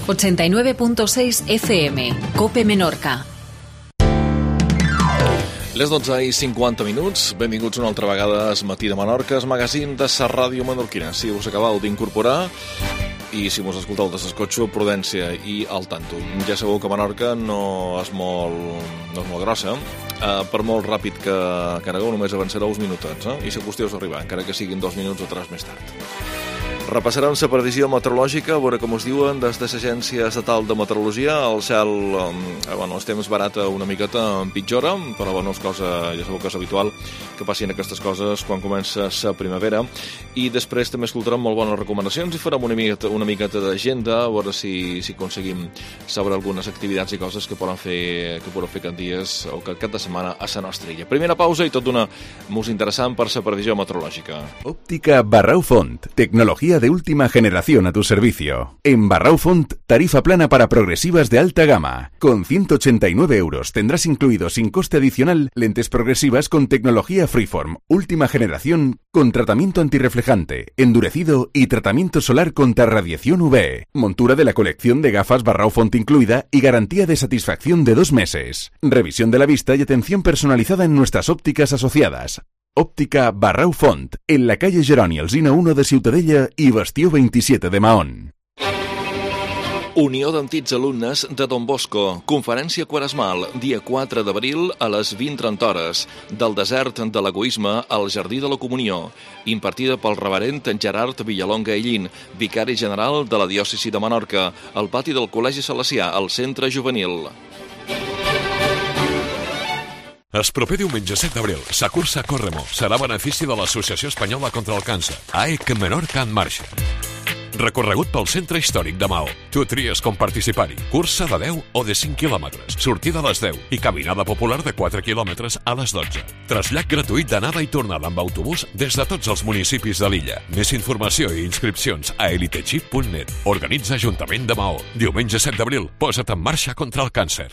89.6 FM, COPE Menorca. Les 12:50. Benvinguts una altra vegada a Matí de Menorca, el magazín de sa ràdio menorquina. Si us acabeu d'incorporar i si mos escolteu de s'escotxo, prudència i al tanto. Ja sabeu que Menorca no és molt grossa. Per molt ràpid que anegueu, només avançareu uns minutets, i la qüestió és arribar, encara que siguin 2 minuts o 3 més tard. Repassarem la previsió meteorològica, a veure com us diuen des de l'Agència Estatal de Meteorologia. El cel, el temps barata una miqueta empitjora, però és cosa, ja sabeu que és habitual que passin aquestes coses quan comença la primavera. I després també escoltarem molt bones recomanacions i farem una miqueta d'agenda, a veure si aconseguim saber algunes activitats i coses que podem fer aquests dies o aquest cap de setmana a la nostra illa. Primera pausa i tot una música interessant per la previsió meteorològica. Óptica Barrau Font, tecnología de última generación a tu servicio. En Barrau Font, tarifa plana para progresivas de alta gama. Con 189 euros tendrás incluido sin coste adicional lentes progresivas con tecnología Freeform, última generación, con tratamiento antirreflejante, endurecido y tratamiento solar contra radiación UV. Montura de la colección de gafas Barrau Font incluida y garantía de satisfacción de 2 meses. Revisión de la vista y atención personalizada en nuestras ópticas asociadas. Òptica Barrau Font, en la calle Jeroni Alsina 1 de Ciutadella i Bastió 27 de Mahón. Unió d'Antics Alumnes de Don Bosco. Conferència quaresmal, dia 4 d'abril a les 20:30 hores. Del desert de l'egoisme al Jardí de la Comunió. Impartida pel reverend Gerard Villalonga Ellín, vicari general de la diòcesi de Menorca, al pati del Col·legi Salesià, al centre juvenil. El proper diumenge 7 d'abril, la cursa Corremo serà a benefici de l'Associació Espanyola contra el Càncer, AEC Menorca en marxa. Recorregut pel centre històric de Maó. Tu tries com participar-hi. Cursa de 10 o de 5 quilòmetres, sortida a les 10 i caminada popular de 4 quilòmetres a les 12. Trasllat gratuït d'anada i tornada amb autobús des de tots els municipis de l'illa. Més informació i inscripcions a elitechip.net. Organitza Ajuntament de Maó. Diumenge 7 d'abril, posa't en marxa contra el càncer.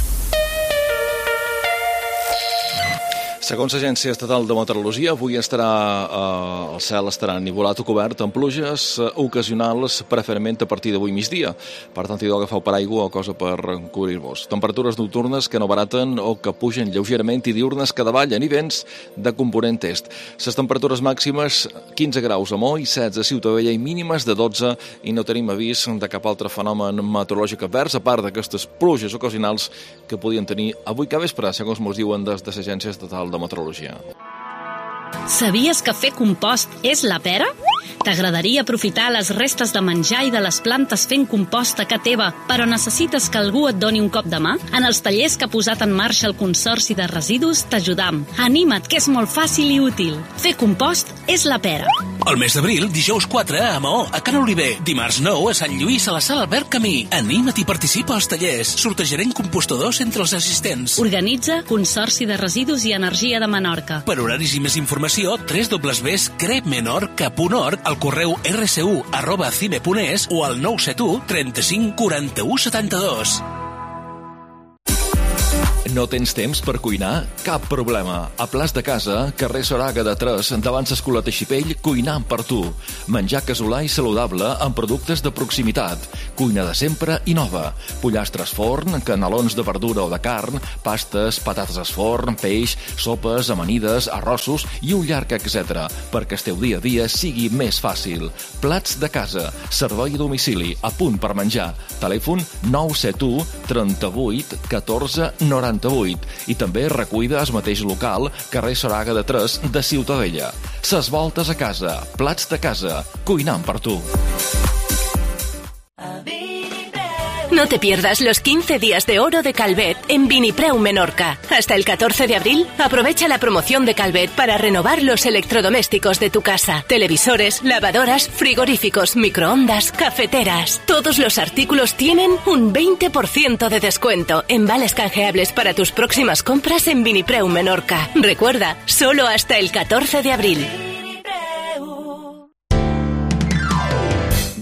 Segons l'Agència Estatal de Meteorologia, avui el cel estarà ennuvolat o cobert amb pluges ocasionals, preferentment a partir d'avui migdia. Per tant, hi deu agafar paraigua o cosa per cobrir-vos. Temperatures nocturnes que no baraten o que pugen lleugerament i diurnes que davallen i vents de component est. Les temperatures màximes, 15 graus a Mo i 16 a Ciutadella i mínimes de 12, i no tenim avís de cap altre fenomen meteorològic advers, a part d'aquestes pluges ocasionals que podien tenir avui que vespre, segons ens diuen des de l'Agència Estatal de Meteorologia. Sabies que fer compost és la pera? T'agradaria aprofitar les restes de menjar i de les plantes fent compost a casa teva, però necessites que algú et doni un cop de mà? En els tallers que ha posat en marxa el Consorci de Residus t'ajudam. Anima't, que és molt fàcil i útil. Fer compost és la pera. El mes d'abril, dijous 4 a Maó, a Can Oliver. Dimarts 9 a Sant Lluís, a la sala Albert Camí. Anima't i participa als tallers. Sortejarem compostadors entre els assistents. Organitza Consorci de Residus i Energia de Menorca. Per horaris i més informació, www.crepmenorca.org, al correu rsu@cime.es o al 971 35 41 72. No tens temps per cuinar? Cap problema. A Plaç de Casa, carrer Soraga de 3, davant l'Escola Teixipell, cuinant per tu. Menjar casolà i saludable amb productes de proximitat. Cuina de sempre i nova. Pollastres forn, canelons de verdura o de carn, pastes, patates al forn, peix, sopes, amanides, arrossos i un llarg etcètera, perquè el teu dia a dia sigui més fàcil. Plats de Casa, servei a domicili, a punt per menjar. Telèfon 971 38 14 98 i també recuida al mateix local, carrer Soraga de 3 de Ciutadella. Ses voltes a casa, Plats de Casa, cuinant per tu. No te pierdas los 15 días de oro de Calvet en Vinipreu Menorca. Hasta el 14 de abril, aprovecha la promoción de Calvet para renovar los electrodomésticos de tu casa. Televisores, lavadoras, frigoríficos, microondas, cafeteras. Todos los artículos tienen un 20% de descuento en vales canjeables para tus próximas compras en Vinipreu Menorca. Recuerda, solo hasta el 14 de abril.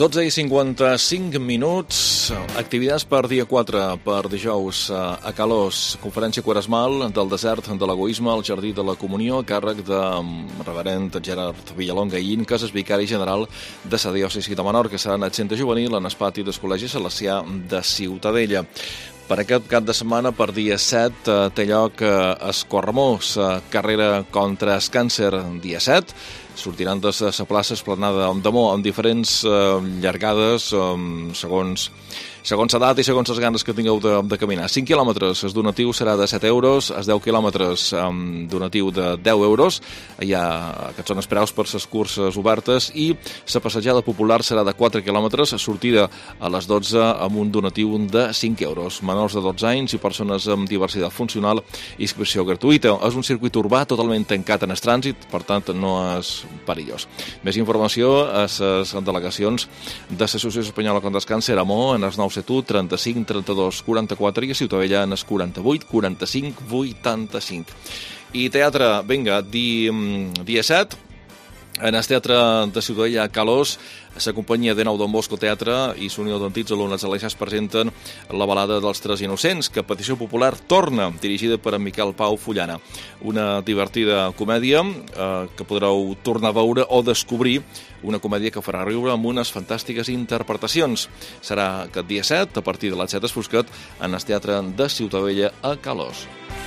12:55, activitats per dia 4, per dijous a Calós, conferència quaresmal del desert de l'egoisme al Jardí de la Comunió, a càrrec de reverend Gerard Villalonga i Incas, vicari general de la diòcesi de Menorca. Serà en el centre juvenil, en el pati del Col·legi Salesià de Ciutadella. Per aquest cap de setmana, per dia 7, té lloc Escorremós, carrera contra el càncer, dia 7. Sortiran de la plaça Esplanada d'Amor amb diferents llargades segons l'edat i segons les ganes que tingueu de caminar. 5 quilòmetres, el donatiu serà de 7 euros, els 10 quilòmetres donatiu de 10 euros. Aquests són els preus per les curses obertes, i la passejada popular serà de 4 quilòmetres, sortida a les 12 amb un donatiu de 5 euros. Menors de 12 anys i persones amb diversitat funcional, inscripció gratuïta. És un circuit urbà totalment tancat en el trànsit, per tant no és perillós. Més informació a les delegacions de l'Associació Espanyola contra el Càncer a Mo, en els 971 35 32 44 i a Ciutadella en els 48 45 85. I teatre, vinga, dia 7, en el Teatre de Ciutadella a Calós, la companyia de Nou Don Bosco Teatre i l'Unió d'Antics Alumnes de l'EXA presenten la balada dels Tres Innocents, que a petició popular torna, dirigida per en Miquel Pau Fullana. Una divertida comèdia que podreu tornar a veure o descobrir, una comèdia que farà riure amb unes fantàstiques interpretacions. Serà aquest dia 7, a partir de les 7 Fosquet, en el Teatre de Ciutadella a Calós.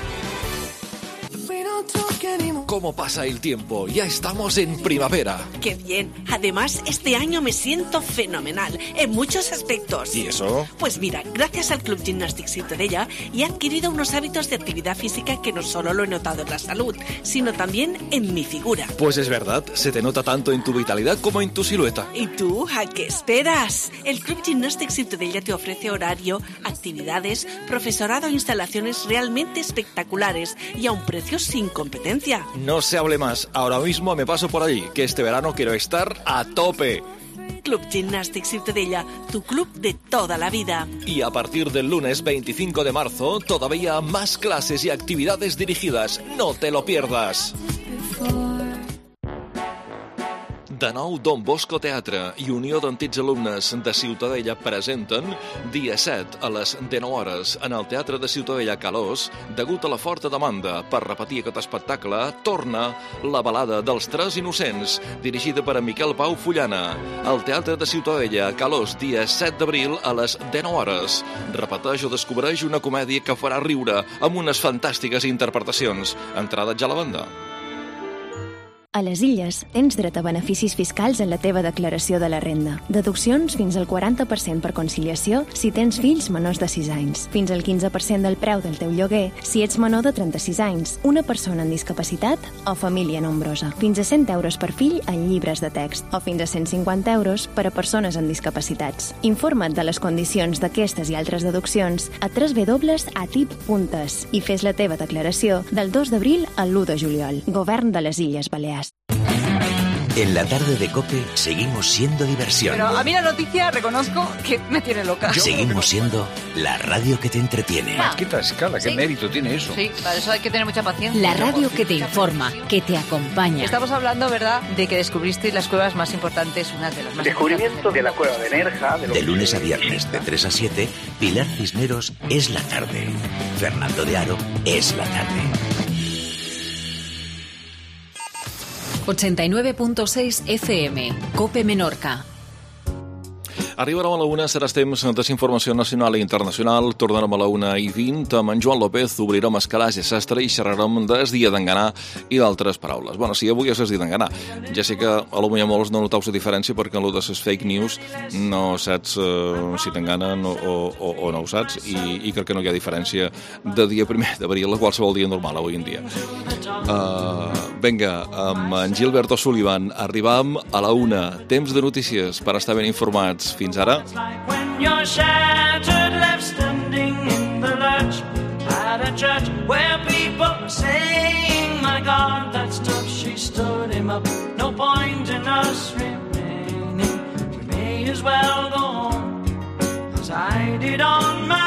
¿Cómo pasa el tiempo? Ya estamos en primavera. ¡Qué bien! Además, este año me siento fenomenal en muchos aspectos. ¿Y eso? Pues mira, gracias al Club Gimnàstic Ciutadella he adquirido unos hábitos de actividad física que no solo lo he notado en la salud, sino también en mi figura. Pues es verdad, se te nota tanto en tu vitalidad como en tu silueta. ¿Y tú? ¿A qué esperas? El Club Gimnàstic Ciutadella te ofrece horario, actividades, profesorado e instalaciones realmente espectaculares y a un precio sin competencia. No se hable más, ahora mismo me paso por allí, que este verano quiero estar a tope. Club Gimnàstic Ciutadella, tu club de toda la vida. Y a partir del lunes 25 de marzo, todavía más clases y actividades dirigidas. No te lo pierdas. De nou, Don Bosco Teatre i Unió d'Antics Alumnes de Ciutadella presenten dia 7 a les 19 hores en el Teatre de Ciutadella Calós. Degut a la forta demanda per repetir aquest espectacle, torna la balada dels Tres Innocents, dirigida per Miquel Pau Fullana. Al Teatre de Ciutadella Calós, dia 7 d'abril a les 19 hores. Repeteix o descobreix una comèdia que farà riure amb unes fantàstiques interpretacions. Entrada ja a la banda. A les Illes tens dret a beneficis fiscals en la teva declaració de la renda. Deduccions fins al 40% per conciliació si tens fills menors de 6 anys. Fins al 15% del preu del teu lloguer si ets menor de 36 anys, una persona amb discapacitat o família nombrosa. Fins a 100 euros per fill en llibres de text o fins a 150 euros per a persones amb discapacitats. Informa't de les condicions d'aquestes i altres deduccions a www.atip.es i fes la teva declaració del 2 d'abril al 1 de juliol. Govern de les Illes Balears. En la tarde de COPE seguimos siendo diversión. Pero a mí la noticia reconozco que me tiene loca. Seguimos siendo la radio que te entretiene. Quita escala, qué mérito tiene eso. Sí, para eso hay que tener mucha paciencia. La radio que te informa, que te acompaña. Estamos hablando, ¿verdad?, de que descubristeis las cuevas más importantes, unas de las más Descubrimiento de la cueva de Nerja. De lunes a viernes, de 3 a 7, Pilar Cisneros es la tarde. Fernando de Aro es la tarde. 89.6 FM, COPE Menorca. Arribarem a la 1, seràs temps desinformació nacional i internacional. Tornarem a la 1:20. Amb en Joan López obrirem el calaix de sastre i xerrarem des dia d'enganar i d'altres paraules. Bueno, si avui és el dia d'enganar. Ja sé que a lo millor molts no noteu la diferència perquè en lo de les fake news no saps si t'enganen o no ho saps, i crec que no hi ha diferència de dia 1 d'abril a qualsevol dia normal avui en dia. Vinga, amb en Gilberto Sullivan arribam a la 1. Temps de notícies per estar ben informats. Fins ara. When you're shattered, left standing in the lurch at a church where people were saying, my God, that's tough, she stood him up. No point in us remaining, we may as well go on as I did on my